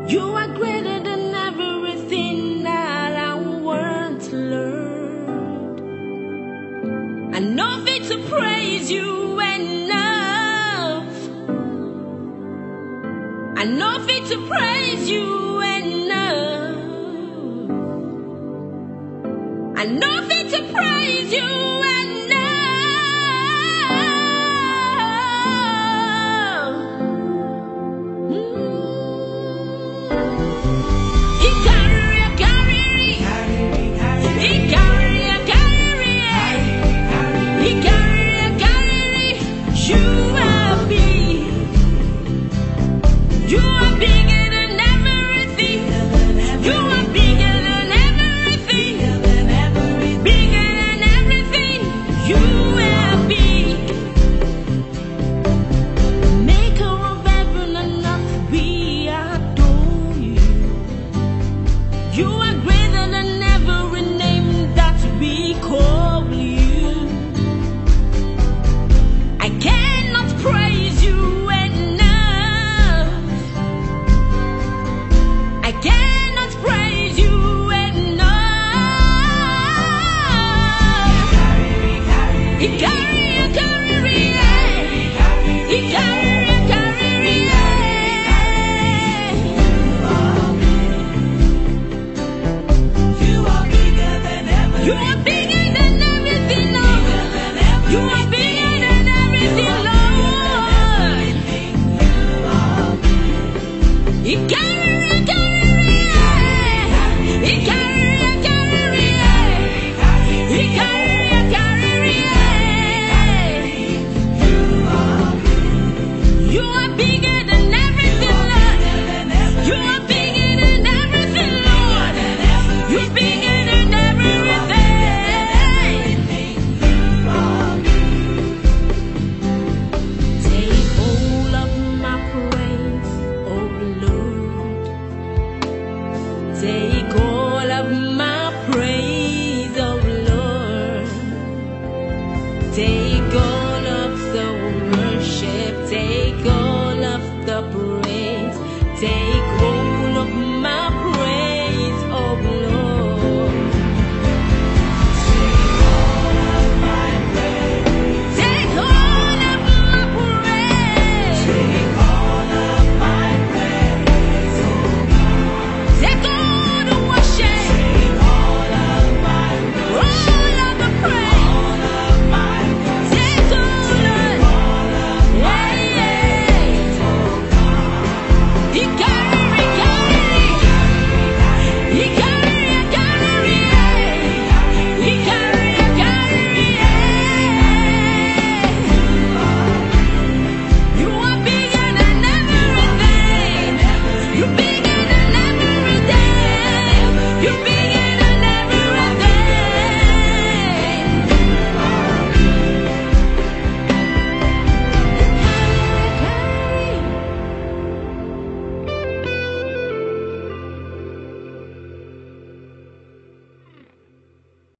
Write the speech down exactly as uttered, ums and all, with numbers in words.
You are greater than everything that I want to learn. I know fit to praise you enough. I know fit to praise you enough. I know fit to praise you enough. You are greater than every name that we call you. I cannot praise you enough. I cannot praise you enough. He carry, he carry, he carry. You are bigger than everything, Lord. You are bigger than everything, Lord. He carry, he carry, he carry, he carry, he carry, he carry. You are bigger than everything, Lord. You are bigger than everything, Lord. You are bigger than everything. Take